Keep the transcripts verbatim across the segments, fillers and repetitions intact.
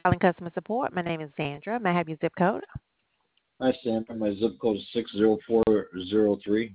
calling customer support. My name is Sandra. May I have your zip code? Hi, Sandra. My zip code is six zero four zero three.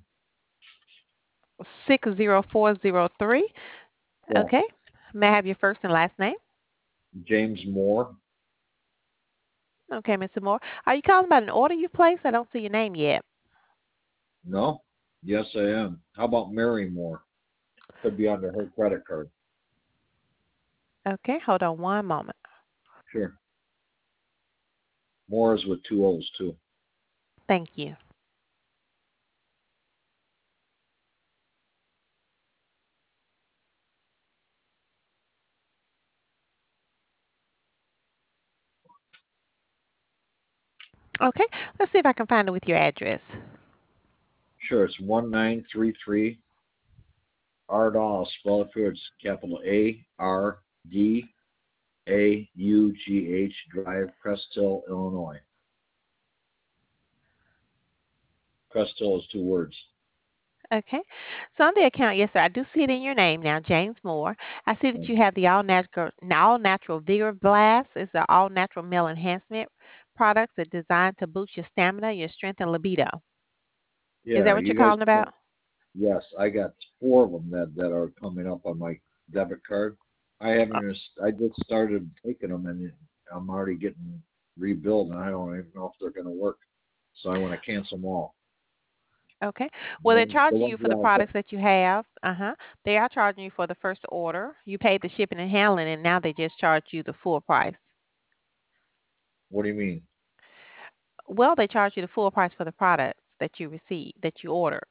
six zero four zero three. Yes. Okay. May I have your first and last name? James Moore. Okay, Mister Moore. Are you calling about an order you placed? I don't see your name yet. No? Yes, I am. How about Mary Moore? Could be under her credit card. Okay, hold on one moment. Sure. Moore is with two O's, too. Thank you. Okay, let's see if I can find it with your address. Sure, it's one nine three three Ardagh. I'll spell it for you. It's capital A R D A U G H Drive, Crest Hill, Illinois. Crest Hill is two words. Okay. So on the account, yes, sir, I do see it in your name now, James Moore. I see that you have the all natural all natural Vigor Blast. It's the all natural male enhancement products that are designed to boost your stamina, your strength, and libido. Is that Yeah, what you're you guys, calling about? yes, I got four of them that, that are coming up on my debit card. I haven't, just- I just started taking them and I'm already getting rebilled and I don't even know if they're going to work. So I want to cancel them all. Okay. The Well, they're ones, the charging you ones for that the I, products that you have. Uh huh. They are charging you for the first order. You paid the shipping and handling, and now they just charge you the full price. what do you mean? Well, they charge you the full price for the products that you receive, that you order.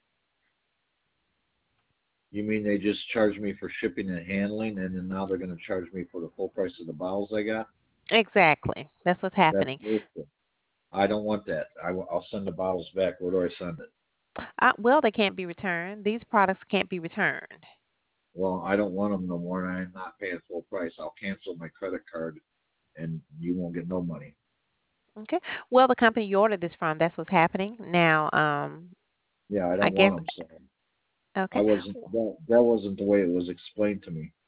You mean they just charged me for shipping and handling and then now they're going to charge me for the full price of the bottles I got? Exactly. That's what's That's happening. bullshit. I don't want that. I, will send the bottles back. Where do I send it? Uh, well, they can't be returned. These products can't be returned. Well, I don't want them no more, and I'm not paying full price. I'll cancel my credit card, and you won't get no money. Okay. Well, the company you ordered this from, that's what's happening. Now, um, Yeah, I I don't guess, want them. So I okay. wasn't that that wasn't the way it was explained to me.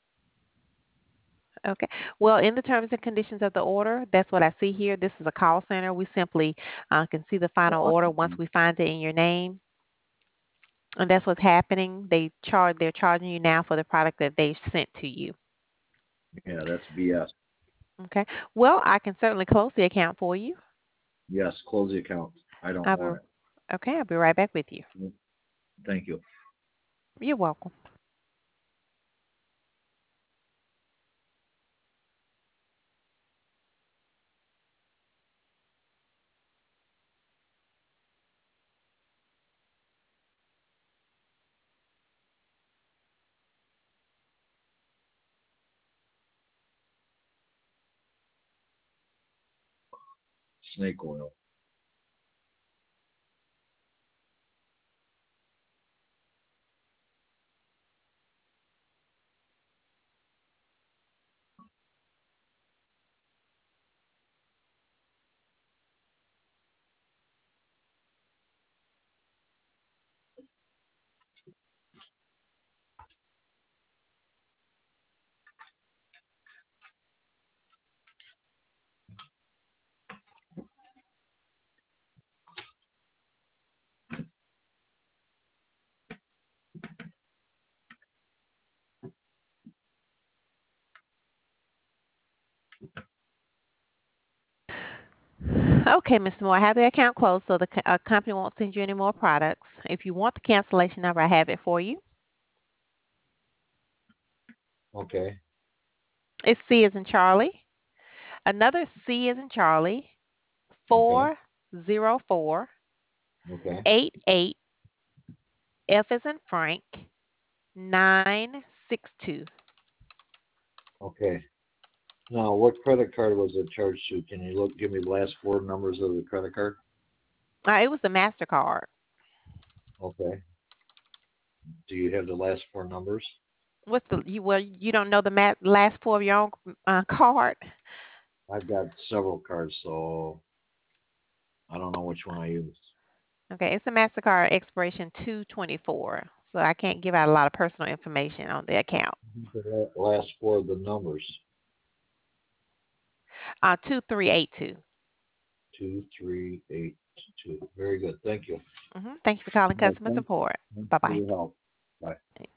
Okay. Well, in the terms and conditions of the order, that's what I see here. This is a call center. We simply uh, can see the final order once we find it in your name. And that's what's happening. They charge. They're charging you now for the product that they sent to you. Yeah, that's B S. Okay. Well, I can certainly close the account for you. Yes, close the account. I don't I'll be, want okay. I'll be right back with you. it. Thank you. You're welcome. Snake oil. Okay, Mister Moore, I have the account closed, so the co- uh, company won't send you any more products. If you want the cancellation number, I have it for you. Okay. It's C as in Charlie. Another C as in Charlie. Okay. Four zero four Okay. eight eight F as in Frank nine six two. Okay. Now, what credit card was it charged to? Can you look? Give me the last four numbers of the credit card. Uh, it was the Mastercard. Okay. Do you have the last four numbers? What's the you? Well, you don't know the ma- last four of your own uh, card. I've got several cards, so I don't know which one I use. Okay, it's a Mastercard expiration two twenty four. So I can't give out a lot of personal information on the account. The la- last four of the numbers. Uh, two three eight two. Two three eight two. Very good. Thank you. Mm-hmm. Thank you for calling All right, customer thanks. support. Thanks Bye for bye. your help. Bye.